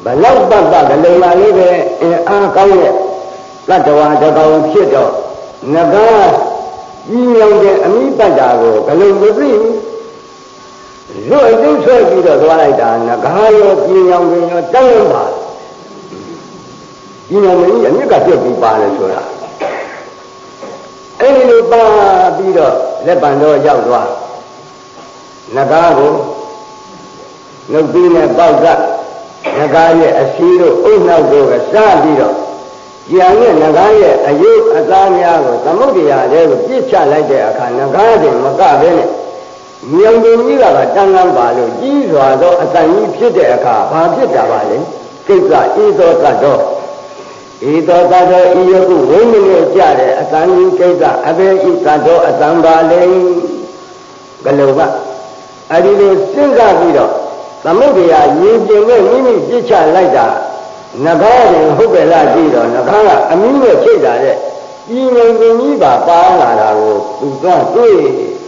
လောက်ပတ်ပတ်ကလေးမှလေးပဲအားကောင်းတဲ့တတ္တဝါတစ်ကောင်ဖြစ်တော့ငကားကြီးမြောင်တဲ့အမိပတ်တာကိုဘယ်လိုမသိလွတ်သိဆွဲပြီးတော့သွားလိုက်တာငကားရောကြီးမြောင်ပင်ရောတန်းပါကြီးမြောင်ပင်ကြီးအမြစ်ကပြတ်ပြီးပါလေဆိုတာအဲ့ဒီလိုပါပြီးတော့လက်ပံတော့ရောက်သွားငကားကိုနှုတ်ပြီးနဲ့ပေါက်ကငကားရဲ့အစီတို့အုတ်နောက်တို့ကစားပြီးတော့ကြံနဲ့ငကားရဲ့အယုတ်အသားများကိုသမုဒ္ဒရာထဲကိုပြစ်ချလိုက်တဲ့အခါငကားတင်မကဘဲနဲ့မြောင်ပင်ကြီးကတန်းတန်းပါလို့ကြီးစွာသောအတန်ကြီးဖြစ်တဲ့အခါဘာဖြစ်တာပါလဲကိစ္စဤသောတတ်တော်ဤသောတတ်တော်ဤယခုဝိညာဉ်နဲ့ကြတဲ့အတန်ကြီးကိစ္စအဘယ်ဤတတ်တော်အတန်ပါလဲဘယ်လိုကအဲ့ဒီလိုစဉ်းစားပြီးတော့သမုဒ္ဒရာရေပြင်နဲ့မိမိပြစ်ချလိုက်တာငကားရင်ဟုတ်ပဲလားကြည့်တော့ငကားကအမီးနဲ့ချိတ်တာတဲ့ဤငယ်ကြီးပါပါလာတာကိုသူကတွေ့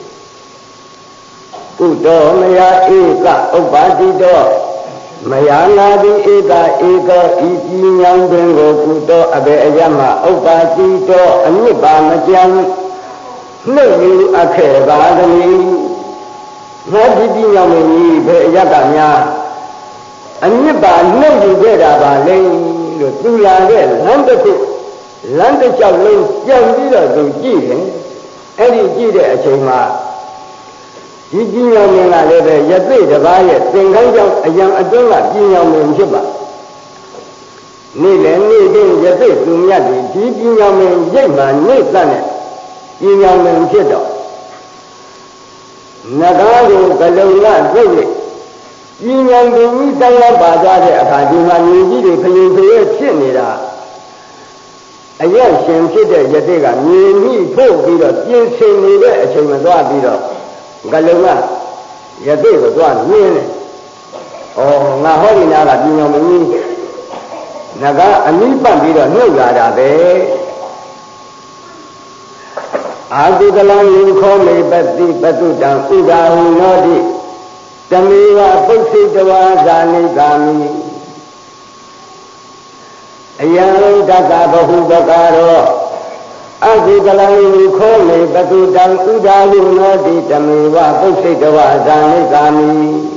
ကုတောမယာဧကဥပ္ပါတိတောမယာနာတိဧကဧကောဤကြီးညောင်းပင်ကိုကုတောအဘေအယမဥပ္ပါတိတောအမြစ်ပါမကြံနှုတ်ယူအခေပါသမီးငါဒီကြီးညောင်းပင်ကြီးဘယ်အယကများအမြစ်ပါနှုတ်ယူခဲ့တာပါလေလို့သူလာတဲ့လမ်းတစ်ခုလမ်းတစ်လျှောက်လုံးပြန်ပြီးတော့သူကြည့်တယ်အဲ့ဒီကြည့်တဲ့အချိန်မှာဒီကြီးညောင်မင်းကလည်းပဲယသိတပါးရဲ့သင်္ကန်းကြောင့်အယံအတွင်းကကြီးညောင်မင်းဖြစ်ပါနေ့လည်းနေ့တိုင်းယသိသူမြတ်ဒီကြီးညောင်မင်းရိတ်မှနေသတ်နဲ့ကြီးညောင်မင်းဖြစ်တော့နဂါးကိုကလုံကသိပ်ကြီးညောင်မင်းကြီးတောင်းလာပါသွားတဲ့အခါဒီမှာညီကြီးတွေခရင်ခရဲဖြစ်နေတာအယက်ရှင်ဖြစ်တဲ့ယသိကမြင်မိဖို့ပြီးတော့ပြင်ဆင်နေတဲ့အချိန်မှာသွားပြီးတော့ကလုံကယသိကိုသွားမြင်တယ်။ဩငါဟောဒီနာကပြင်တော်မင်းငါကအမိပတ်ပြီးတော့နှုတ်လာတာပဲ။အာတိကလံယခောမေပတိပတုတံဥဒါဟုနောတိတမေဝပုစ္စိတဝါဇာနိကာမိအယံတက္ကဘဟုပကာရောအဇိကလံခောမေပတုတံဥဒါဟုနောတိတမေဝပုစ္စိတဝါဇာနိကာမိ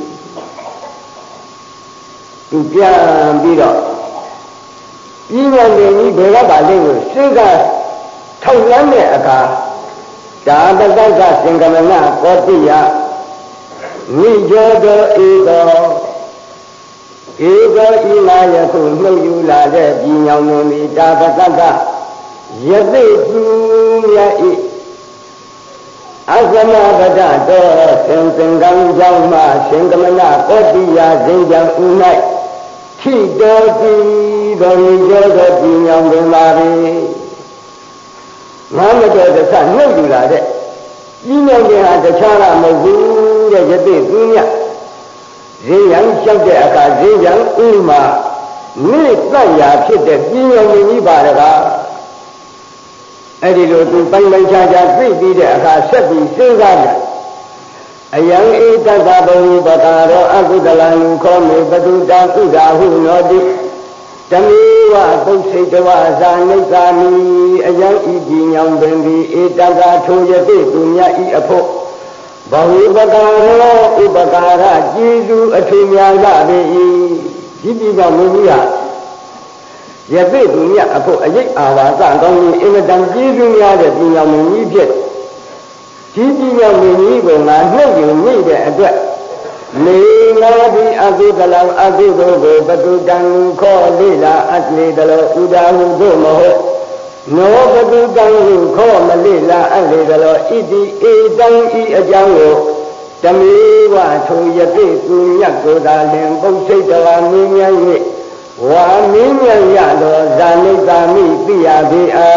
သူပြန်ပြီးတော့ပြီးမှနေကြီးဘယ်ကပါလိမ့်ကိုစဉ်းစားထောက်လန်းတဲ့အခါဒါပတ္တကသင်္ကမနကောတိယမိကျော်တော်ဧကောဧကောဤလာယခုနှုတ်ယူလာတဲ့ပြည်ညောင်မင်းဒီဒါပတ္တကယသိသူမြတ်ဤအသမပဒတော်သင်္ကန်းကြောင့်မှသင်္ကမနကောတိယဇင်ကြံဥ၌ထိတော်တိတော်ဤကျော်တော်ပြည်ညောင်မင်းပါပဲငါမတော်တဆနှုတ်ယူလာတဲ့ကြီးညောင်ခြင်းဟာတခြားကမဟုတ်ဘူးတဲ့ယသိသူမြတ်ဈေးရန်လျှောက်တဲ့အခါဈေးရန်ဥမှာမိတတ်ရာဖြစ်တဲ့ကြီးညောင်ခြင်းကြီးပါတကားအဲ့ဒီလိုသူပိုင်ပိုင်ခြားခြားသိပြီးတဲ့အခါဆက်ပြီးစဉ်းစားတယ်အယံဧတတဘဝိပကာရောအကုသလံခောမေပတုတံဥဒါဟုနောတိတမေဝပုစ္စိတဝါဇာနိကာမိအယံဤကြီးညောင်ပင်သည်ဧတကထိုယတိသူမြတ်ဤအဖို့ဘဝိပကာရောဥပကာရကျေးဇူးအထူးများကြပေ၏ဒီပြည်ကမူကြီးဟာယသိသူမြတ်အဖို့အရေးအာဝါသကောင်းကြီးအင်မတန်ကျေးဇူးများတဲ့ပြည်ညောင်မင်းကြီးဖြစ်ဒီပြည်ညောင်မင်းကြီးကိုငါနှုတ်ယူမိတဲ့အတွက်နေငါဒီအကုသလံအကုသိုလ်ကိုပတုတံခောလိလာအတ္တိတလောဥဒါဟုသို့မဟုတ်နောပတုတံဟုခောမလိလာအတ္တိတလောဣတိဧတံဤအကြောင်းကိုတမေဝထိုယတိသူမြတ်ကိုသာလင်ပုစ္စိတဝါမင်းများ၍ဝါမင်းများရသောဇာနိကာမိသိရပေအံ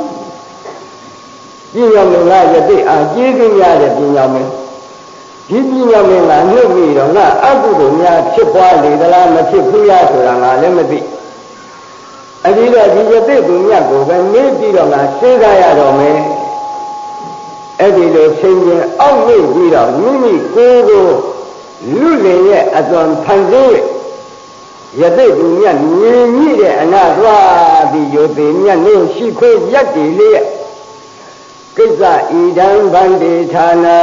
ပြည်ညောင်မင်းကယတိအားကျေးဇူးများတဲ့ပြည်ညောင်မင်းဒီပြည်ညောင်မင်းကနှုတ်ပြီးတော့ငါအကုသိုလ်များဖြစ်ပွားလေသလားမဖြစ်ဘူးရဆိုတာငါလည်းမသိအဒီတော့ဒီယသိသူမြတ်ကိုပဲမေးပြီးတော့ငါစဉ်းစားရတော့မယ်အဲ့ဒီလိုဆင်ခြင်အောက်မေ့ပြီးတော့မိမိကိုယ်ကိုလူလင်ရဲ့အသွင်ဖန်ဆင်းယသိသူမြတ်မြင်မြင့်တဲ့အနာသွားပြီးယုသိမြတ်လို့ရှိခွေးရက်တည်လေးကိစ္စဣဒံဗန္တိဌာနံ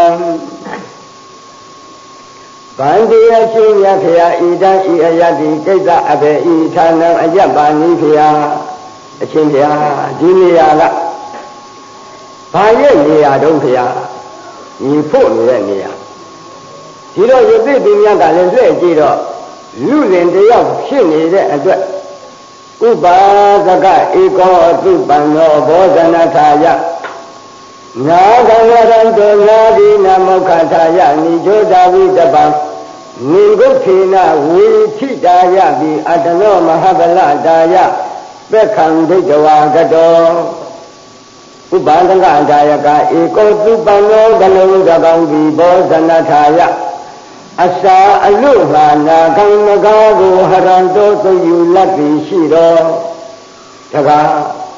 ဗန္တိအရှင်မြတ်ဖရာဣဒံဤအယတိကိစ္စအဘေဤဌာနံအယပ္ပါနိဖရာအရှင်ဖရာဒီနေရာကဘာရဲ့နေရာတုံးဖရာညီဖို့နေတဲ့နေရာဒီတော့ယသိသူမြတ်ကလည်းလှည့်ကြည့်တော့လူလင်တယောက်ဖြစ်နေတဲ့အတွက်ဥပါဒကဧကောသုပန္နောဘောဇနထာယနာဂဝရံတောနာဒီနမောက္ခထာယနိဇောတာဝိတပံနိဂုခေနဝေထိတာယပိအတနောမဟာဗလတာယပက္ခံဒိဋ္ဌဝါကတောဥပါဒကဒါယကဧကောသုပန္နောဘလုံတကောင်းဒီဘောဇနထာယအစာအလို့ဟာနာကံမကားကိုဟရံတော်သိယူလက်ပြီးရှိတော်တကား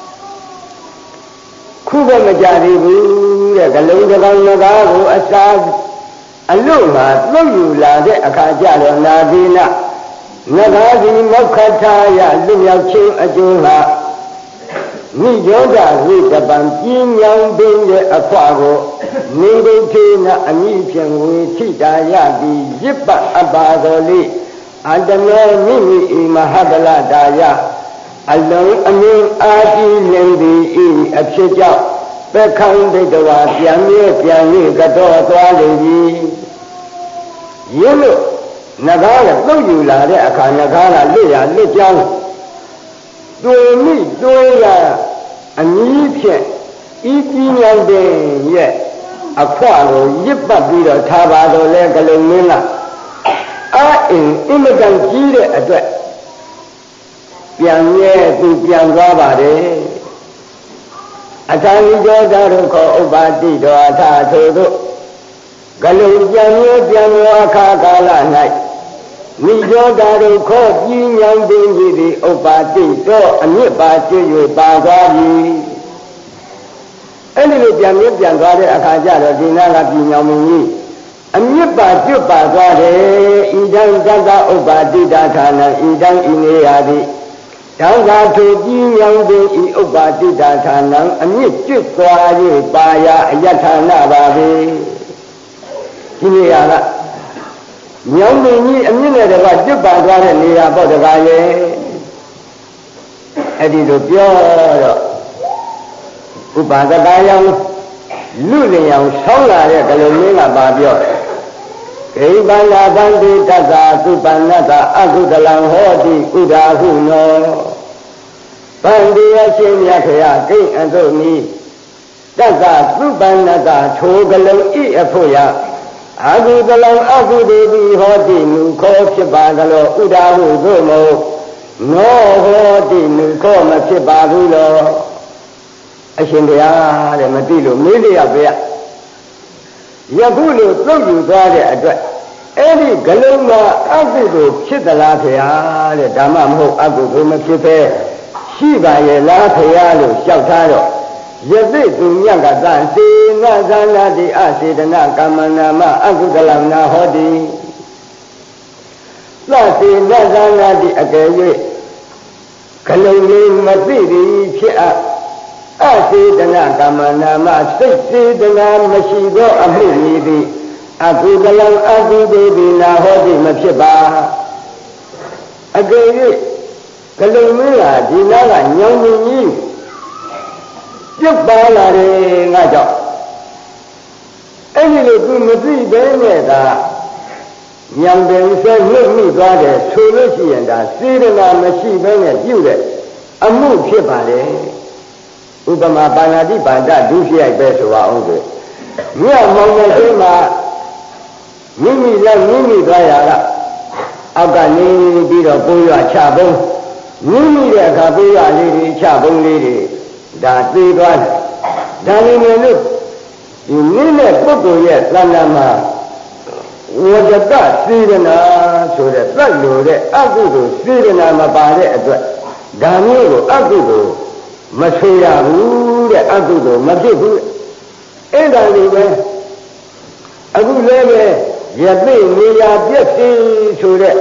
ခုပဲမကြသေးဘူးတဲ့ဂလုံးတကောင်မကားကိုအစာအလို့ဟာသိယူလာတဲ့အခါကျတော့နာသီနာနဂါဒီမောက္ခထာယလူမြောက်ခြင်းအကျိုးဟာနိယောဒဝိတပံပြင်းညောင်းပင်တဲ့အခွာကိုနေဒိဋ္ဌိနအမိဖြင့်ဝေထိတာယတိရစ်ပအပ္ပါတော်လေးအတမေမိမိဤမဟာဗလတာယအလုံးအမြင်အာတိလင်သည်ဤအဖြစ်ကြောင့်ပက္ခံဒိဋ္ဌဝါပြန်မြဲပြန်၍ကတော့သွားလေပြီရင်းလို့နဂါးကသုတ်ယူလာတဲ့အခါနဂါးကလွတ်ရလွတ်ကြောင်းတွေ့မိတွေ့ရအမည်ဖြင့်ဤကြီးမြောင်တဲ့ရဲ့အခွကိုရစ်ပတ်ပြီးတော့ထားပါတော့လဲကလေးမင်းကအင်မတန်ကြီးတဲ့အတွက်ပြန်ရဲသူပြန်သွားပါတယ်အထာနိဇောဓာရုခောဥပ္ပါတိတောအထာထိုသို့ကလေးပြန်ရဲပြန်သွားအခါကာလ၌နိဇောဓာရုခောကြီးမြောင်ခြင်းသည်ဥပ္ပါတိတောအမြစ်ပါကျွ၍ပါသွားပြီအဲ့ဒီလိုပြန်သွားတဲ့အခါကျတော့ဒီနာကပြည်မြောင်မင်းကြီးအမြစ်ပါကျွတ်ပါသွားတယ်ဣဒံတတ္တဥပ္ပါတိတာဌာနဣဒံဤနေရာသည်တောင်းသာထိုပြည်မြောင်ခြင်းဤဥပ္ပါတိတာဌာနအမြစ်ကျွတ်သွား၍ပါရာအယထာဏပါပဲဒီနေရာကမြောင်မင်းကြီးအမြင့်နဲ့တကွကျွတ်ပါသွားတဲ့နေရာပေါ့တကားရဲ့အဲ့ဒီလိုပြောတော့ဥပါဒကယောင်လူလင်ယောင်ဆောင်းလာတဲ့ကလေးလေးကပါပြောဂိဗန္ဒဗန္တိတသသုပန္နတအကုသလံဟောတိဥဒါဟုနောဗန္တိအရှင်မြတ်ခရာဂိအတုနိတသသုပန္နတထိုကလုံးဤအဖို့ရအကုသလံအကုသေတိဟောတိနုခောဖြစ်ပါသလောဥဒါဟုသို့မဟုတ်နောဟောတိနုခောမဖြစ်ပါဘူးလောအရှင်တရားတဲ့မသိလို့မေးလျက်ပဲယခုလိုသုတ်ယူသွားတဲ့အတွက်အဲ့ဒီဂလုံးကအကုသိုလ်ဖြစ်သလားဖေဟာတဲ့ဒါမှမဟုတ်အကုသိုလ်မဖြစ်ပဲရှိပါရဲ့လားဖေဟာလို့လျှောက်ထားတော့ယသိသူမြတ်ကသစေနသနာတိအစေတနာကမ္မနာမအကုသလနာဟောတိသစေနသနာတိအကယ်၍ဂလုံးလေးမသိသည်ဖြစ်အစေတနာကမ္မနာမစိတ်စေတနာမရှိသောအမှုမည်သည်အကုသလံအကုသေတိနာဟောတိမဖြစ်ပါအကယ်၍ကလုံမင်းကဒီနာကညောင်မြင်ကြီးပြုတ်ပါလာတယ်ငါကြောင့်အဲ့ဒီလိုသူမသိဘဲနဲ့ကညောင်တယ်ဆက်လွတ်မိသွားတယ်ဆိုလို့ရှိရင်ဒါစေတနာမရှိဘဲနဲ့ပြုတဲ့အမှုဖြစ်ပါလေဥပမာပါဏာတိပါဒဒုစရိုက်ပဲဆိုပါအောင်ဆိုမြတ်မောင်တဲ့အိမ်မှာမိမိလည်းမိမိသွားရတာအောက်ကနေပြီးတော့ပိုးရချပုံးမိမိတဲ့အခါပိုးရလေးတွေချပုံးလေးတွေဒါသေးသွားတယ်ဒါလည်းလည်းလို့ဒီနည်းနဲ့ပုဂ္ဂိုလ်ရဲ့သဏ္ဍာန်မှာဝဇ္ဇတစေတနာဆိုတဲ့သတ်လို့တဲ့အကုသိုလ်စေတနာမပါတဲ့အတွက်ဒါမျိုးကိုအကုသိုလ်မဆွေရဘူးတဲ့အကုသိုလ်မဖြစ်ဘူးအဲ့ဒါလေးပဲအခုလည်းပဲယသိနေရာပြည့်စီဆိုတဲ့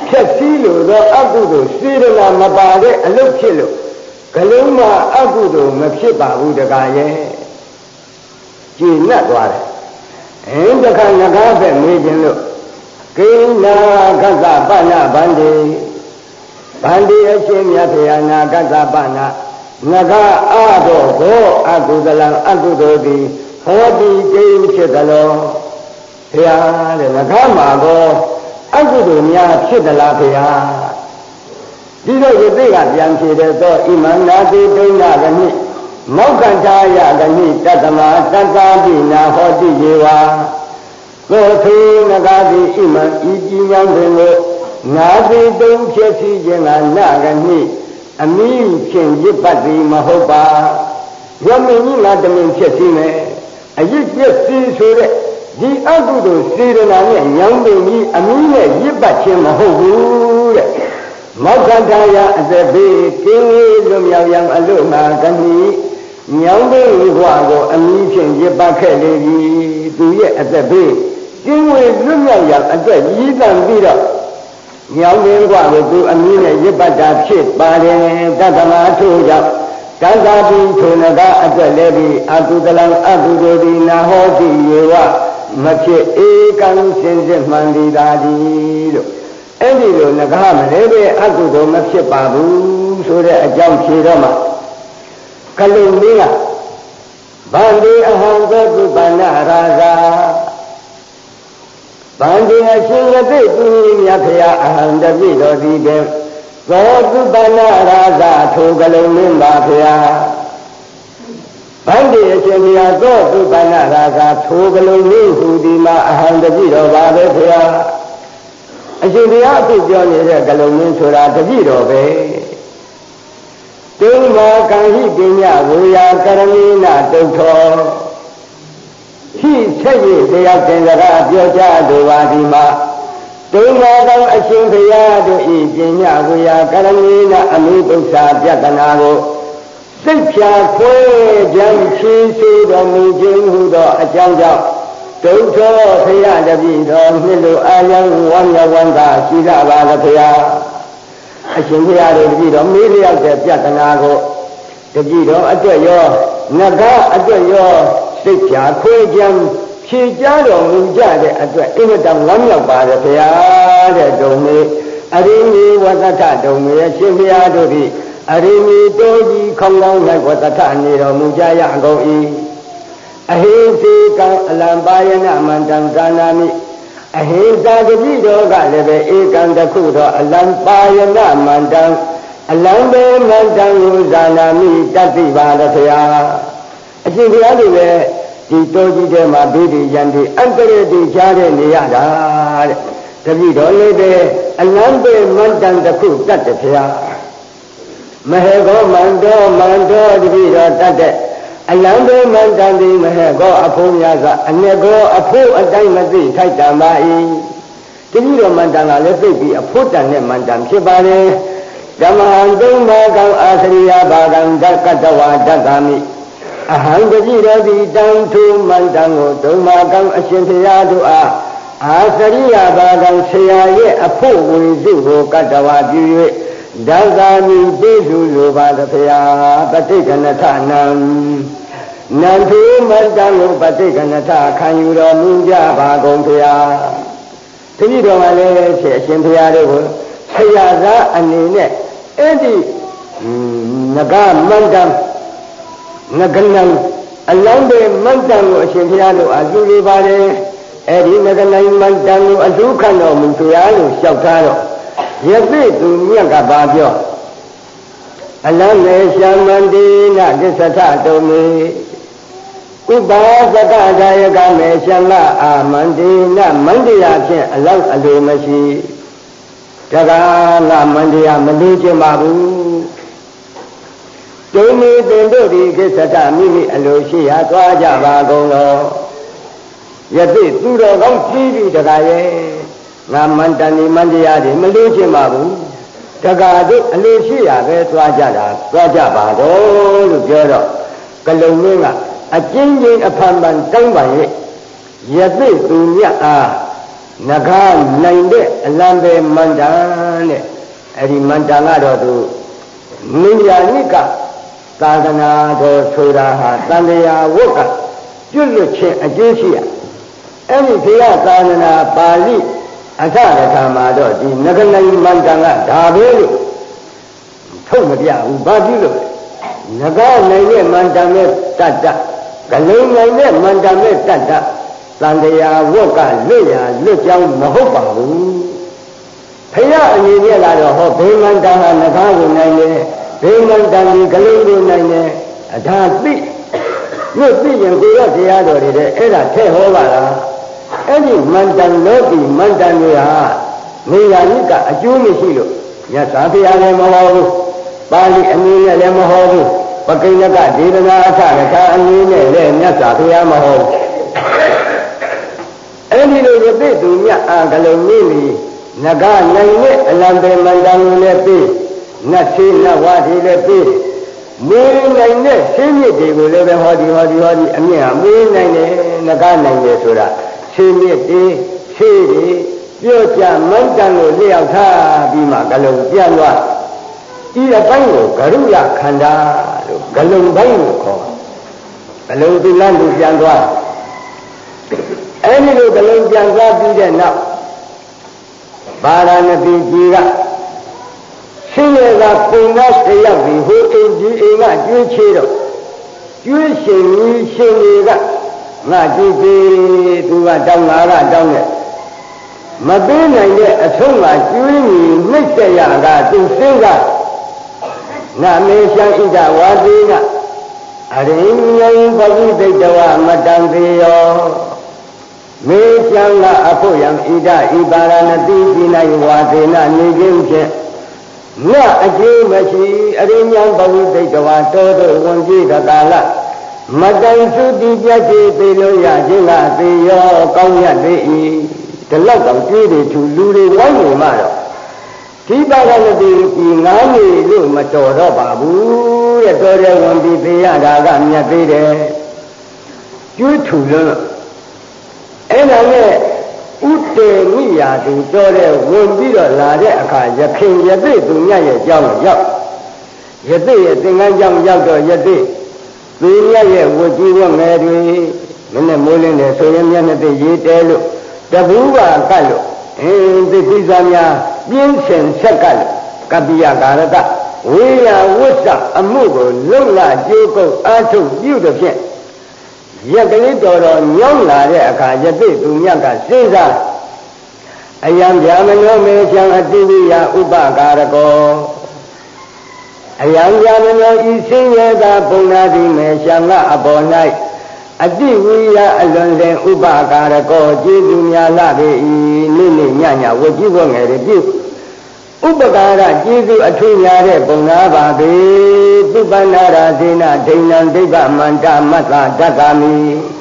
ဖြက်စီးလို့တော့အကုသိုလ်စေတနာမပါတဲ့အလုပ်ဖြစ်လို့ကလုံးမအကုသိုလ်မဖြစ်ပါဘူးတကားရဲ့ကျင့်납သွားတယ်တခါငကားပဲမေးခြင်းလို့ကိနာကသပနာဗန္တိအရှင်မြတ်ဖေယနာကသပနာငကားအားတော့ဘောအကုသလံအကုသိုလ်သည်ဟောတိကိဖြစ်သလောဖေယတဲ့ငကားမှာတော့အကုသိုလ်များဖြစ်သလားဖေယဒီတော့ယသိကပြန်ဖြေတဲ့သောဣမန္နာတိဒိဋ္ဌဂနိမောက္ခန္တာယဂနိတတ္တမသတ္တာပိနာဟောတိယေဝသောထေနဂတိဣမံဤကြည်ညောင်းတွင်ကိုငါသိတုံးဖြစ်စီခြင်းကနာဂနိအမိဖြင့်ရစ်ပတ်သည်မဟုတ်ပါရမင်းကြီးငါတမင်ဖြစ်စီမယ်အရစ်ပြည့်စီဆိုတဲ့ဒီအကုသိုလ်စေတနာနဲ့ညောင်းပင်ကြီးအမိနဲ့ရစ်ပတ်ခြင်းမဟုတ်ဘူးတဲ့မောက္ခန္တာယအသက်ဘေးကင်းလွတ်မြောက်ရန်အလို့မှာကနိညောင်းပင်ဘဝကိုအမိဖြင့်ရစ်ပတ်ခဲ့လေပြီသူရဲ့အသက်ဘေးကျင်းဝေလွတ်မြောက်ရန်အတွက်ရည်တံပြီးတော့ညောင်းပင်ဘဝကိုသူအမိနဲ့ရစ်ပတ်တာဖြစ်ပါတယ်တတ္တမထို့ကြောင့်တန်တာပိထုနကအတွက်လည်းပြီးအကုသလံအကုသိုလ်ဒီနာဟောတိယေဝမဖြစ်ဧကံစင်စစ်မှန်သည်သာဒီလို့အဲ့ဒီလိုငကားမလဲပဲအကုသိုလ်မဖြစ်ပါဘူးဆိုတဲ့အကြောင်းဖြေတော့မှကလုံမင်းကဗန္တိအဟံသောကုပန္နရာဇာဗန္တိအရှင်ယသိသူမြတ်ဖရာအဟံတပိတော်သည်တဲ့သောကုပန္နရာဇာထိုကလုံမင်းပါဖရာဗန္တိအရှင်ဖရာသောကုပန္နရာဇာထိုကလုံမင်းဟူဒီမှာအဟံတပိတော်ပါပဲဖရာအရှင်ဘုရားအခုပြောနေတဲ့ကလုံမင်းဆိုတာတပည့်တော်ပဲတုံးမာကံဟိပညာဝေယကရဏိနာတုတ်ထောဟိဆက်ရတရားသင်္ကားပြောကြားတော်ပါဒီမှာတုံးမာကံအရှင်ဘုရားတို့ဤပညာဝေယကရဏိနာအမိပု္ပ္ပာပြတနာကိုစိတ်ဖြာခွဲကြံချီးစေတော်မူခြင်းဟူသောအကြောင်းကြောင့်ဒုက္ခဖရာတပိတော်နှစ်လိုအာယံဝမ်းရဝန္တာရှိကြပါလားဖရာအရှင်ဖရာတို့တပိတော်မေးလျောက်တဲ့ပြဿနာကိုတပိတော်အတွက်ရောငကားအတွက်ရောစိတ်ဖြာခွဲကြံဖြေကြတော်မူကြတဲ့အတွက်အင်မတန်ဝမ်းမြောက်ပါတယ်ဖရာတဲ့ဒုံမေအရိမေဝသထဒုံမေရှင်ဖရာတို့သည်အရိမေတောကြီးခေါင်းကောင်း၌ဝသထနေတော်မူကြရကုန်၏အဟိစေကံအလံပါယနာမန္တံသာနာမိအဟိသာတပိတော်ကလည်းပဲဧကံတခုတော့အလံပါယနာမန္တံအလံပဲမန္တံကိုဇာနာမိတတ်သိပါလေဖရာအရှင်ဘုရားတို့လည်းဒီတောကြီးထဲမှာဒိဋ္ဌိယန္တိအန္တရတိချားတဲ့နေရတာတဲ့တပိတော်လည်းပဲအလံပဲမန္တံတခုတတ်တယ်ဖရာမဟေကောမန္တောတပိတော်တတ်တဲ့အလံပဲမန္တန်သည်မဟေကောအဖို့များစွာအနှစ်ကောအဖို့အတိုင်းမသိထိုက်တံပါ၏တတိတော်မန္တန်ကလည်းသိပြီးအဖို့တန်တဲ့မန္တန်ဖြစ်ပါလေဓမ္မံသုံးပါးကံအာသရိယဘာကံဓကတဝါဓကမိအဟံတတိတော်သည်တံထုမန္တန်ကိုသုံးပါးကံအရှင်ဘုရားတို့အားအာသရိယဘာကံဆရာရဲ့အဖို့ဝေစုကိုကတဝါပြု၍ဓကမိပိစုလိုပါသဖရာပဋိက္ခဏထနံနံထုမတ္တံကိုပဋိက္ခဏထခံယူတော်မူကြပါကုန်ဖရာတတိတော်ကလည်းအရှင်ဖရာတို့ကိုဆရာသားအနေနဲ့အဲ့ဒီငကမန္တံငကနံအလောင်းတဲ့မန္တံကိုအရှင်ဖရာတို့အလှူပေးပါတယ်အဲ့ဒီငကနံမန္တံကိုအလှူခံတော်မူဖရာလို့လျှောက်ထားတော့ယသိသူမြတ်ကပါပြောအလံမေရှမန္တိနသစ္စထတုံမေဥပါသကဒါယကမေရှလအာမန္တိနမန္တိယဖြင့်အလောက်အလိုမရှိတကားငါမန္တိယမလို့ခြင်းပါဘူးတုံမေတင်တို့ဒီသစ္စထမိမိအလိုရှိရာသွားကြပါကုန်လောယသိသူတော်ကောင်းကြီးပြီတကားရဲ့ငါမန္တန်ဒီမန္တရားတွေမလို့ခြင်းပါဘူးတကားတို့အလိုရှိရပဲသွားကြတာသွားကြပါတော့လို့ပြောတော့ကလုံမင်းကအကျဉ်းချင်းအဖန်ဖန်တောင်းပါရဲ့ယသိသူမြတ်အားနဂါနိုင်တဲ့အလံပဲမန္တန်တဲ့အဲ့ဒီမန္တန်ကတော့သူနိယာနိကသာသနာတော်ဆိုတာဟာတန်တရားဝတ်ကကျွတ်လွတ်ခြင်းအကျိုးရှိရအဲ့ဒီဘုရားသာသနာပါဠိအထရထာမှာတော့ဒီနဂနိုင်မန္တန်ကဒါပဲလို့ထုတ်မပြဘူးဘာဖြစ်လို့နဂနိုင်တဲ့မန္တန်နဲ့တတ္တဂလိန်နိုင်တဲ့မန္တန်နဲ့တတ္တတန်တရားဝတ်ကလွတ်ရလွတ်ကြောင်းမဟုတ်ပါဘူးဘုရားအနေနဲ့ကတော့ဟောဘေမန္တန်ကနဂကိုနိုင်တယ်ဘေမန္တန်ဒီဂလိန်ကိုနိုင်တယ်အထာသိလွတ်သိရင်ကိုရတရားတော်တွေတဲ့အဲ့ဒါထည့်ဟောပါလားအဲ့ဒီမန္တန်လောကီမန္တန်တွေဟာနေရာနိကအကျိုးမရှိလို့မြတ်စွာဘုရားလည်းမဟောဘူးပါဠိအနည်းနဲ့လည်းမဟောဘူးပကိဏကဒေသနာအထကထာအနည်းနဲ့လည်းမြတ်စွာဘုရားမဟောဘူးအဲ့ဒီလိုရပိသူမြတ်အာဂလုံနေပြီနဂနိုင်နဲ့အလံပေမန္တန်ကိုလည်းပြီးနတ်ရှိနတ်ဝါဒီလည်းပြီးမွေးနိုင်တဲ့ရှင်းမြစ်တွေကိုလည်းပဲဟောဒီအမြင့်ဟာမွေးနိုင်တယ်နဂနိုင်တယ်ဆိုတာရှင်းမြစ်တွေရှေးတွေပြောကြမန္တန်ကိုလျှောက်ထားပြီးမှဂလုံပြန်သွားဒီအပိုင်းကိုဂရုရခန္ဓာလို့ဂလုံပိုင်းကိုခေါ်ဂလုံသူလန်းသူပြန်သွားအဲဒီလိုဂလုံပြန်သွားပြီးတဲ့နောက်ပါရဏသီကြီးကရှင်ရကပုံကတယောက်ဒီဟိုအိမ်ဒီအိမ်ကကျွေးချေတော့ကျွေးရှင်ကြီးရှင်တွေကငါကြည့်ကြည့်သူကတောင်းလာကတောင်းတယ်မပေးနိုင်တဲ့အဆုံးကကျွေးညီနှိမ့်ဆက်ရကသူစိတ်ကနာမေရှံဣဒဝါတိကအရိယံပဂိတိတဝမတံသေယောမေရှံကအဖို့ယံဣဒဣပါရဏတိပိ၌ဝါသေနနေခြင်းဖြင့်ငါအကျိုးမရှိအရိယံပဂိတိတဝတောတို့ဝန်ကြည့်တကာလမတန်သုတိပြည့်စေပေလို့ရခြင်းကသေရောကောင်းရသေး၏ဒီလောက်တော့ကျွေးတယ်သူလူတွေဝိုင်းနေမှတော့ဒီပါရဏတိဒီငါးနေလို့မတော်တော့ပါဘူးတဲ့တော်တယ်ဝန်ပြီးသေရတာကမြတ်သေးတယ်ကျွေးထူလို့အဲ့ဒါနဲ့ဥတေမိယာသူတော်တယ်ဝန်ပြီးတော့လာတဲ့အခါယခင်ယသိသူမြတ်ရဲ့ကြောင်းရောက်ယသိရဲ့သင်္ကန်းကြောင်းရောက်တော့ယသိသူမြတ်ရဲ့ဝတ်ကြီးဝတ်ငယ်တွေမနဲ့မိုးလင်းတယ်ဆိုရင်မျက်နှာသိရေးတဲလို့တဘူးကကတ်လို့သိသိစားများပြင်းစင်ဆက်ကတ်ကပိယကာရတဝေယဝိသအမှုကိုလုံလကြိုးကုပ်အားထုတ်ပြုသည်ဖြင့်ရက်ကလေးတော်ညောင်းလာတဲ့အခါယသိသူမြတ်ကစေစားအယံဗျာမနောမေချံအတိဝိယဥပကာရကောအယံဗျာမနောဤစင်ရသာပုံနာတိမေချံကအပေါ်၌အတိဝိယအလွန်လင်ဥပကာရကောကျေးဇူးများလာပေ၏နိနိညညဝကြည့်ဖို့ငယ်တွေပြုဥပကာရကျေးဇူးအထူးများတဲ့ပုံနာပါပေသုပန္နာရာဇေနဒိဏံဒိဗ္ဗမန္တမတ္တတက္ကမိ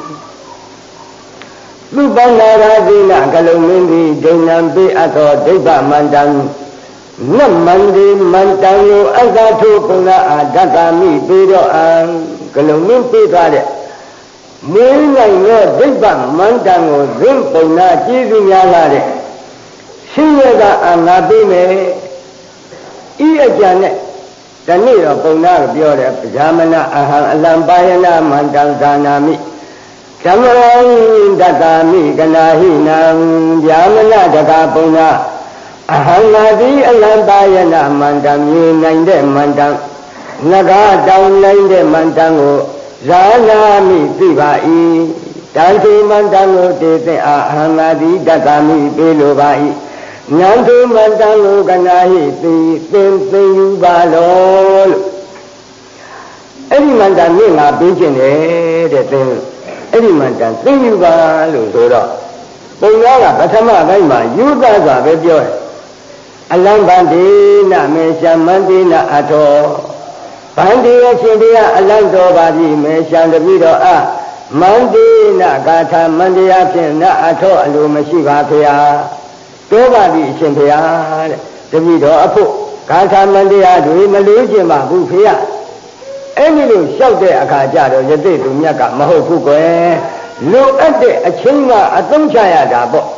သုပန္နာရာဇေနကလုံမင်းသည်ဒိဏံပေအပ်သောဒိဗ္ဗမန္တံနမန္တိမန္တံကိုအသာထုပုံနာအာတက္ကမိပေတော့အံကလုံမင်းပေးသွားတဲ့မင်းနိုင်သောဒိဗ္ဗမန္တံကိုသင်ပုံနာကျေးဇူးများလာတဲ့ရှင်ရကအငါပေးမယ်ဤအကြံနဲ့ဒီနေ့တော့ပုံနာကိုပြောတယ်ဗျာမနာအဟံအလံပါယနာမန္တံဇာနာမိဓမ္မရံတတ္တာမိကနာဟိနံဗျာမနာတကာပုံနာအဟံငါသည်အလံပါယနာမန္တံမြင်နိုင်တဲ့မန္တံငကားတောင်းနိုင်တဲ့မန္တံကိုဇာနာမိသိပါ၏တန်ထေမန္တံကိုတေသင်အာဟံငါသည်တတ္တာမိပေးလိုပါ၏ဉာဏ်သူမန္တံကိုကနာဟိသိသင်သိယူပါလို့အဲ့ဒီမန္တံမြင့်ငါပေးခြင်းတယ်တဲ့သင်အဲ့ဒီမန္တံသိယူပါလို့ဆိုတော့ပုံသားကပထမပိုင်းမှာယူသစွာပဲပြောတယ်အလံဗန္တိနမေရှမန္တိနအထောဗန္တိအရှင်တရားအလံတော်ပါပြီမေရှံတပိတော်အမန္တိနဂါထာမန္တရားဖြင့်နအထောအလိုမရှိပါဖျားတောပါပြီအရှင်ဖျားတဲ့တပိတော်အဖို့ဂါထာမန္တရားတွေမလို့ခြင်းပါဘူးဖျားအဲ့ဒီလိုလျှောက်တဲ့အခါကျတော့ယသိသူမြတ်ကမဟုတ်ဘူးကွယ်လိုအပ်တဲ့အချင်းကအသုံးချရတာပေါ့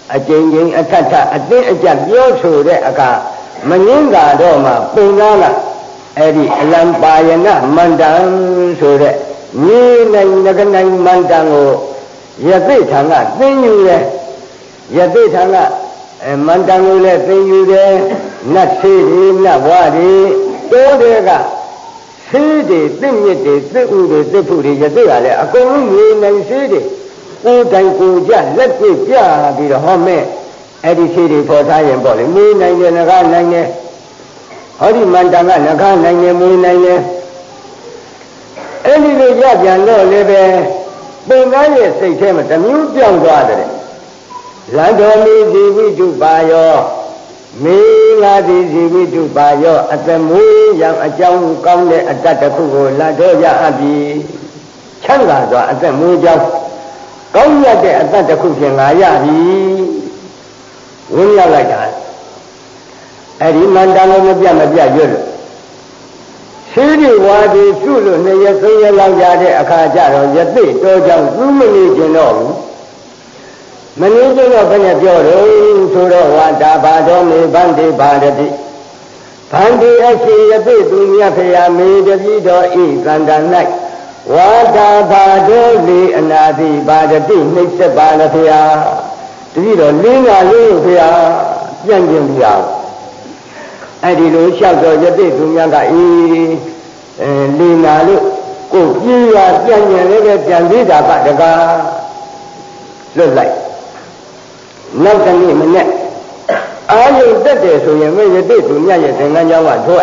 အကျဉ်းချင်းအထက်ထအသိအကျပြောဆိုတဲ့အခါမငင်းတာတော့မှပုံသားကအဲ့ဒီအလံပါယနာမန္တန်ဆိုတဲ့မြေနိုင်ငကနိုင်မန္တန်ကိုယသိထံကသိယူတယ်ယသိထံကမန္တန်ကိုလည်းသိယူတယ်နတ်ဆေးတွေနတ်ဘွားတွေတိုးတွေကဆေးတွေသစ်မြစ်တွေသစ်ဥတွေသစ်ဖုတွေယသိကလည်းအကုန်လုံးမြေနိုင်ဆေးတွေကိုယ်တိုင်ကိုကြလက်တွေ့ပြပြီးတော့ဟောမဲ့အဲ့ဒီဆေးတွေပေါ်ထားရင်ပေါ့လေမြေနိုင်တယ်ငကားနိုင်တယ်ဟောဒီမန္တန်ကငကားနိုင်တယ်မြေနိုင်တယ်အဲ့ဒီလိုရပြန်တော့လည်းပဲပုံသားရဲ့စိတ်ထဲမှာတမျိုးပြောင်းသွားတယ်လန္တော်မီဇီဝိတုပါယောမေငါသည်ဇီဝိတုပါယောအသမွေးရံအကြောင်းကောင်းတဲ့အတ္တတစ်ခုကိုလတ်တော်ရအပ်ပြီချမ်းသာစွာအသက်မွေးကြောင်းကောင်းရတဲ့အတ္တတစ်ခုဖြင့်ငါရပြီဝိညာဉ်လိုက်တာအဲ့ဒီမန္တန်ကိုမပြတ်ရွတ်လို့ရှိဒီဝါဒီပြုလို့2ရက်3ရက်လောက်ရတဲ့အခါကျတော့ယသိတော်ကြောင့်သူမနေကျင်တော့ဘူးမနေကျင်တော့ဘယ်နဲ့ပြောတော့ဆိုတော့ဝါတာဘာတော်မေဗန္တိဘာတတိဗန္တိအရှိယသိသူမြတ်ဖရာမေတတိတော်ဤသန္တာ၌ဝါတာဘာတော်လေအနာတိဘာတတိနှိမ့်ဆက်ပါလေဖရာတတိတော်လင်းလာလို့ဖရာပြန်ကျင်ပြအောင်အဲ့ဒီလိုလျှောက်တော့ယသိသူများကလင်းလာလို့ကိုပြေးရပြန်ကျင်လည်းပဲပြန်သေးတာကတကားလွတ်လိုက်နောက်တနေ့မနေ့အာယုန်တက်တယ်ဆိုရင်မယသိသူမြတ်ရဲ့သင်္ကန်းကျောင်းကထွက်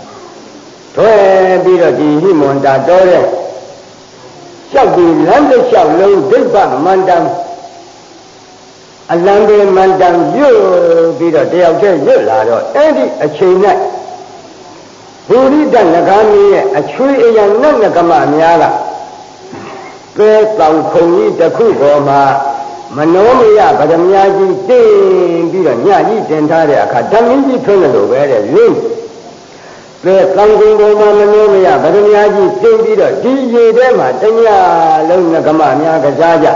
ပြီးတော့ဒီဟိမန္တာတော်တဲ့လျှောက်ပြီးလမ်းတစ်လျှောက်လုံးဒိဗ္ဗမန္တန်အလံပေမန္တန်ရွတ်ပြီးတော့တယောက်တည်းရွတ်လာတော့အဲ့ဒီအချိန်၌ဘူရိတနဂါမင်းရဲ့အချွေးအရံနတ်နဂမများကကဲတောင်ခုံကြီးတစ်ခုပေါ်မှာမနောမယဗဒမြာကြီးတင်းပြီးတော့ညကြီးတင်ထားတဲ့အခါဓမ္မကြီးထွန်းတယ်လို့ပဲတဲ့လင်းကဲတောင်ခုံပေါ်မှာမနောမယဗဒမြာကြီးတင်းပြီးတော့ဒီရေထဲမှာတညလုံးနဂမများကစားကြ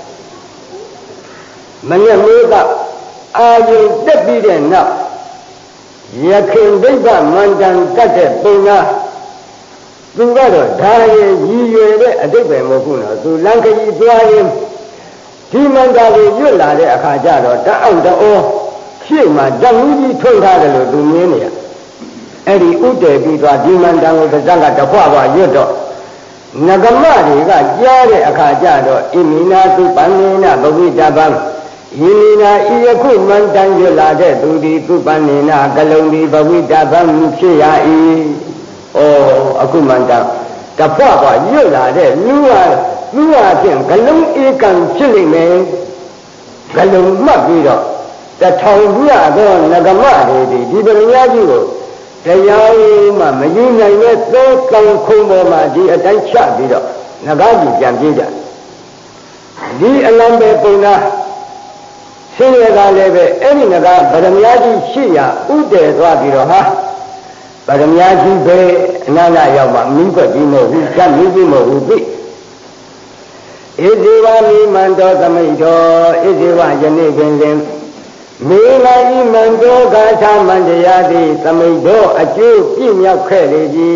မနေ့မေးကအာယုန်တက်ပြီးတဲ့နောက်ယခင်ဒိဗ္ဗမန္တန်တတ်တဲ့ပုံကသူကတော့ဒါရဲ့ရည်ရွယ်တဲ့အတိတ်ပဲမဟုတ်ဘူးနော်သူလန်ခကြီးသွားရင်ဒီမန္တန်ကိုရွတ်လာတဲ့အခါကျတော့တအောက်တော်ရှေ့မှာဓာတ်မှုကြီးထွန်းထားတယ်လို့သူမြင်နေရအဲ့ဒီဥတည်ပြီးသွားဒီမန္တန်ကိုတစ်စက်ကတခွားရွတ်တော့နဂမတွေကကြားတဲ့အခါကျတော့ဣမိနာသူပန္နေနဘဝိတပံယိနိနာဤယခုမန္တန်ရွတ်လာတဲ့သူဒီသူပန္နေနကလုံးဒီဘဝိတပံဖြစ်ရ၏အခုမန္တန်တဖွားရွတ်လာတဲ့လူဟာဖြင့်ဂလုံးဧကံဖြစ်လိမ့်မယ်ဂလုံးမှတ်ပြီးတော့တထောင်ပြသောနဂမတွေဒီပရိယာကြီးကိုတရားမှမယူနိုင်တဲ့သောကံခုံပေါ်မှာဒီအတိုင်းချပြီးတော့ငကားကြီးပြန်ပြေးကြဒီအလံပဲပုံသားဆင်းရဲကလည်းပဲအဲ့ဒီငကားဗရမယာကြီးရှိရဥတည်သွားပြီးတော့ဟာဗရမယာကြီးပဲအနာနာရောက်မှမိခွက်ကြီးမဟုတ်ဘူးဓာတ်မီးကြီးမဟုတ်ဘူးသိဣဇေဝမိမန္တောသမိတ်တော်ဣဇေဝယနေ့ပင်လင်မေလာဤမန္တောဂါသမန္တရားသည်သမိတ်တော်အကျိုးပြည့်မြောက်ခဲ့လေပြီ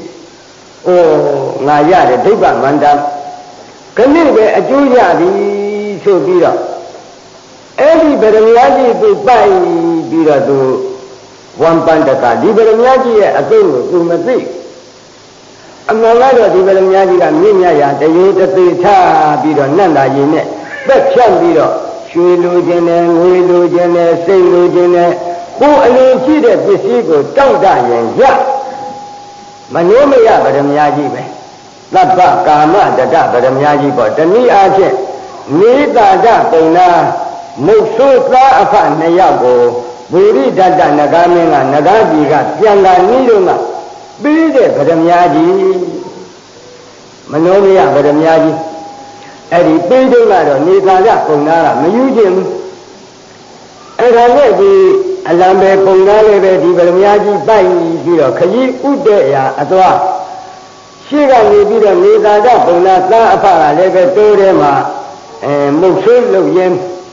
ငါရတယ်ဒိဗ္ဗမန္တန်ခဏပဲအကျိုးရပြီဆိုပြီးတော့အဲ့ဒီဗရမယာကြီးသူပိုက်ပြီးတော့သူဝမ်ပန္တကဒီဗရမယာကြီးရဲ့အသိကိုသူမသိအမှန်ကတော့ဒီဗရမယာကြီးကမြင့်မြတ်ရာတရေတသေးထားပြီးတော့နတ်လာရင်နဲ့သက်ဖြတ်ပြီးတော့ရွှေလိုခြင်းနဲ့ငွေလိုခြင်းနဲ့စိတ်လိုခြင်းနဲ့ကိုယ်အလိုရှိတဲ့ပစ္စည်းကိုတောင့်တရင်ရမနှိုးမရဗရမယာကြီးပဲသဗ္ဗကာမတတဗရမယာကြီးပေါ့တနည်းအားဖြင့်နေတာဒပုံနာမုတ်ဆိုးသားအဖ2ယောက်ကိုဘူရိဒတ္တနဂါမင်းကနဂါကြီးကပြန်လာနည်းတော့ပြီးတဲ့ဗရမယာကြီးမနောမယဗရမယာကြီးအဲ့ဒီပြီးတော့ကတော့နေသာရပုံနာကမယူခြင်းဘူးအဲ့ဒါနဲ့ဒီအလံပဲပုံနာလည်းပဲဒီဗရမယာကြီးပိုက်ပြီးတော့ခကြီးဥတ္တရာအသွားရှေ့ကနေပြီးတော့နေသာရပုံနာသားအဖကလည်းပဲတိုးထဲမှာမုတ်ဆိုးလုပ်ရင်း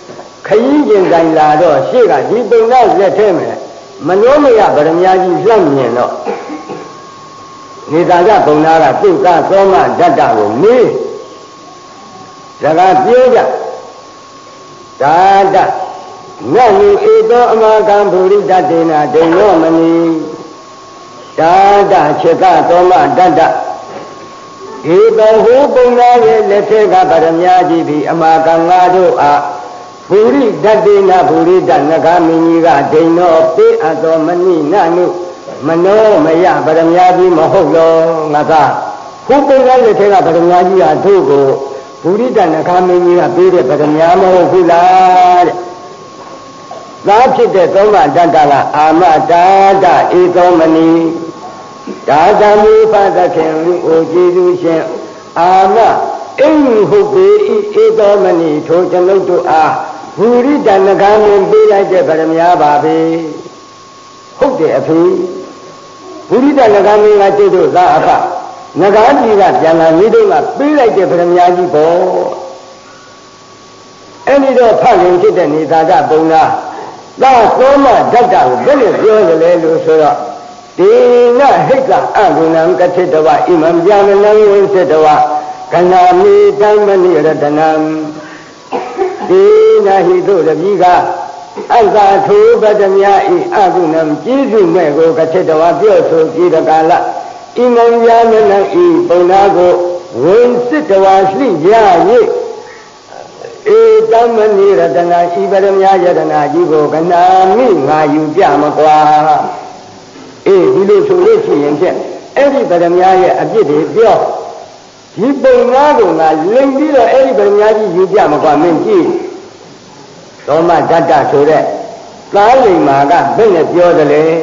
ခရီးရင်တိုင်းလာတော့ရှေ့ကဒီပုံနာလက်ထဲမှာမနှောမရဗရမ ्या ကြီးလှမ်းမြင်တော့နေသာကပုံနာကသူ့ကသောမဓာတကိုမေးစကားပြောကြဒါတနတ်လူဧသောအမကံဗုရိတတေနာဒိနောမနီဒါတခြေကသောမဓာတဧသောဟူပုံနာရဲ့လက်ထဲကဗရမ ्या ကြီးသည်အမကံငါတို့အားဗုရိတတေနာဗုရိတနဂမင်းကြီးကဒိနောပေးအပ်သောမနိနနုမနောမယဗရမ ्या ကြီးမဟုတ်လောငါသာဟူပုံနာလက်ထဲကဗရမ ्या ကြီးဟာတို့ကိုဗုရိတနဂမင်းကြီးကပေးတဲ့ဗရမ ्या မဟုတ်ဘူးလားတဲ့သာဖြစ်တဲ့သောမတတ္တကအာမတာတဧသောမနီဒါတမူပသခင်လူအိုကြည်သူရှင်အာမအိမ်ဟုတ်ပေဧသောမနီထိုကျွန်ုပ်တို့အားဗုရိတနဂမင်းပေးလိုက်တဲ့ဗရမ ्या ပါပဲဟုတ်တယ်အဖေဗုရိတနဂမင်းကကျုပ်တို့သာအဖနဂါကြီးကပြန်လာနေတော့ကပေးလိုက်တဲ့ဗရမ ्या ကြီးပေါ့အဲ့ဒီတော့ဖခင်ဖြစ်တဲ့နေသာကပုံနာသာသောမဓာတ္တကိုဘယ်လိုပြောရလဲလို့ဆိုတော့ဒေနဟိကအဂုဏံကတိတဝဣမံပြမနံဝိသတဝကနာမိတမဏိရတနံဒေနဟိတို့တပည့်ကအက္ခထုပတ္တမြာဤအဂုဏံကျေးဇူးမဲ့ကိုကတိတဝပြောဆိုကြည်တကာလဣမံပြမနံဤပုံနာကိုဝိသတဝရှိရ၍ဧတမဏိရတနာဤပရမ ्या ယတနာကြီးကိုကနာမိငါယူပြမကွာအေးဒီလိုဆိုလို့ရှိရင်ဖြင့်အဲ့ဒီပရမ ्या ရဲ့အပြစ်တွေပြောဒီပုံနာကိုငါလိမ့်ပြီးတော့အဲ့ဒီပရမ ्या ကြီးယူပြမကွာမင်းကြည့်သောမဓာတ္တဆိုတဲ့သာလိမ္မာကဘယ်နဲ့ပြောတယ်လဲ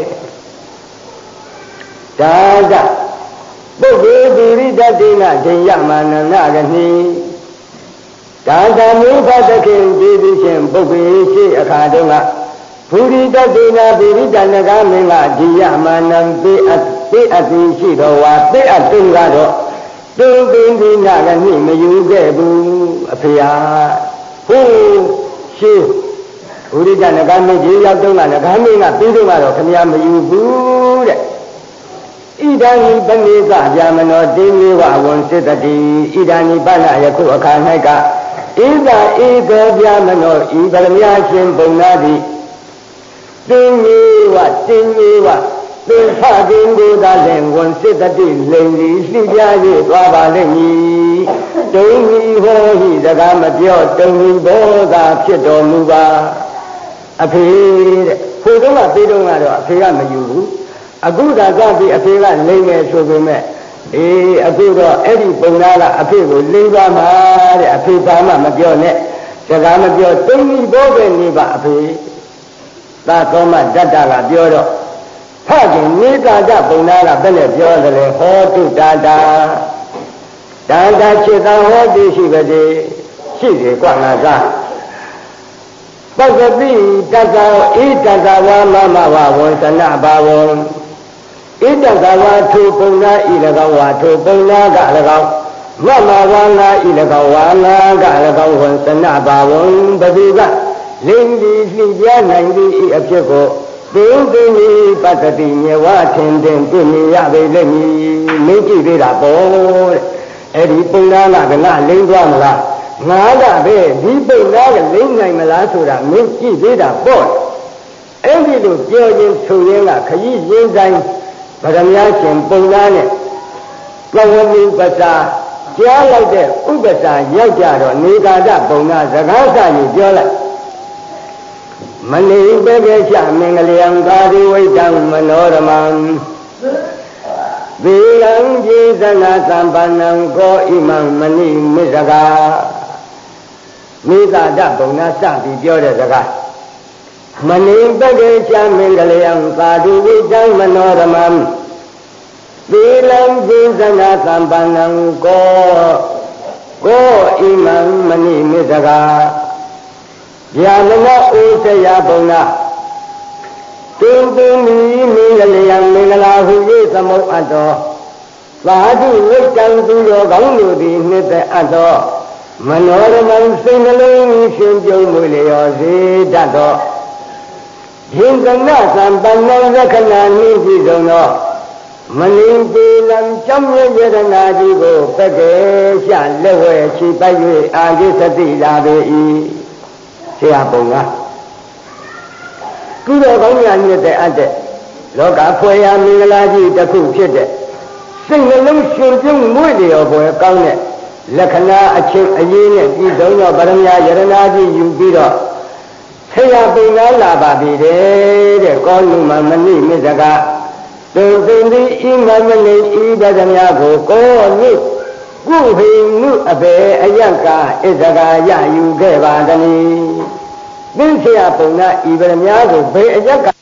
ဒါကပုဂ္ဂိုလ်တိရိတတေနဒိယမာနနာကနိဒါသမေဖသခင်ကျေးဇူးရှင်ပုဂ္ဂိုလ်ရှိအခါတုန်းကဗုရိတတေနာဗုရိတနဂမင်းကဒီယမာနံပေးအပ်သည်ရှိတော်ဝါပေးအပ်တုန်းကတော့တုံပင်ဒီနာကနှိမယူခဲ့ဘူးအဖေဟာဟိုးရှိဗုရိတနဂမင်းကြီးရောက်တုန်းကနဂမင်းကပြီးတော့ကတော့ခင်ဗျာမယူဘူးတဲ့ဣဒာနိပနိကဗျာမနောတိမေဝဝံစိတတိဣဒာနိပနယခုအခါ၌ကဣဒာဧကောဗျာမနောဤဗရမ ्या ရှင်ပုံနာသည်တင်းကြီးဝတင်းကြီးဝသင်္ဖခင်ကိုသာလင်ဝန်စိတတိလိန်ဒီရှိပြ၍သွားပါလိမ့်မည်တုံဤဟောဟိတကားမပြောတုံဤဘောသာဖြစ်တော်မူပါအဖေတဲ့ဖိုးတုံးကသေးတုံးကတော့အဖေကမယူဘူးအခုသာကပြီးအဖေကလိမ့်မယ်ဆိုပေမဲ့အေးအခုတော့အဲ့ဒီပုံနာကအဖေကိုလိမ့်ပါမှာတဲ့အဖေဘာမှမပြောနဲ့စကားမပြောတုံးဤဘောပဲနေပါအဖေသာသောမဓာတ္တကပြောတော့ဖခင်နေကာကြပုံနာကဘယ်နဲ့ပြောတယ်လဲဟောတုတာတာဒါတာจิตံဟောတိရှိပါသေးရှိတယ်ကွာငါသားပက္ကတိတတ္တဣတတ္တဝါမမဝဝန္စနဘာဝံဣတတ္တဝါထုပုံနာဤ၎င်းဝါထုပုံနာက၎င်းမမဝါနာဤ၎င်းဝါနာက၎င်းဝန္စနဘာဝံဘသူကလင်းဒီလှပြနိုင်သည့်ဤအဖြစ်ကိုသိသိပတ္တိမြေဝထင်တင်ပြမြင်ရပေလိမ့်မည်မင်းကြည့်သေးတာပေါ့တဲ့အဲ့ဒီပုံနာကငါလိမ့်သွားမလားငါကပဲဒီပိတ်သားကလိမ့်နိုင်မလားဆိုတာမင်းကြည့်သေးတာပေါ့အဲ့ဒီလိုပြောခြင်းဆိုရင်ကခရီးရင်းတိုင်းဗရမ ्या ရှင်ပုံသားနဲ့ကဝတိပစာကြားလိုက်တဲ့ဥပစာရောက်ကြတော့နေကာဒပုံနာစကားစကြီးပြောလိုက်မနေပေကေချမင်္ဂလယံကာဒီဝိတံမနောရမံဝေယံကျေသနာသံပန္နံကောဣမံမဏိမစ္စကာမိသာဒဘုံနာစပြီးပြောတဲ့စကားမဏိပကေချမင်္ဂလယံကာဒီဝိတံမနောရမံဝေယံကျေသနာသံပန္နံကောဣမံမဏိမစ္စကာဗျာမနာဥစ္စယဘုံနာတုံတုံမီမင်္ဂလယံမင်္ဂလာဟု၍သမုတ်အပ်တော်သာဓုဝိတံသူတော်ကောင်းတို့သည်နှစ်သက်အပ်တော်မနောရမံစိတ်နှလုံးရှင်ပြုံးမွေလျော်စေတတ်သောယင်္ဂနာသံပန္နလက္ခဏာနှင့်ပြည့်စုံသောမလင်ပေလံကြောင့်ရရနာကြီးကိုပက္ကေရှလက်ဝဲချီပိုက်၍အာဂိသတိလာပေ၏ဆရာပုံကကုသိုလ်ကောင်းရာမြတ်တဲ့အပ်တဲ့လောကဖွယ်ရာမင်္ဂလာကြီးတစ်ခုဖြစ်တဲ့စိတ်နှလုံးရှင်ပြုံးမွေလျော်ပွဲကောင်းတဲ့လက္ခဏာအချင်းအရေးနဲ့ပြည်စုံသောဗရမယရဏာကြီးယူပြီးတော့ဆရာပုံကလာပါပြီတဲ့ကောလူမမနိမစ္စကတုံသိတိဣမမနိဤပဒမြကိုကောနိကုဟိနုအဘေအယံကာဣဇဂာရယူခဲ့ပါတည်းသင်ဆရာပုံကဤပဒမြကိုဘေအယံကာ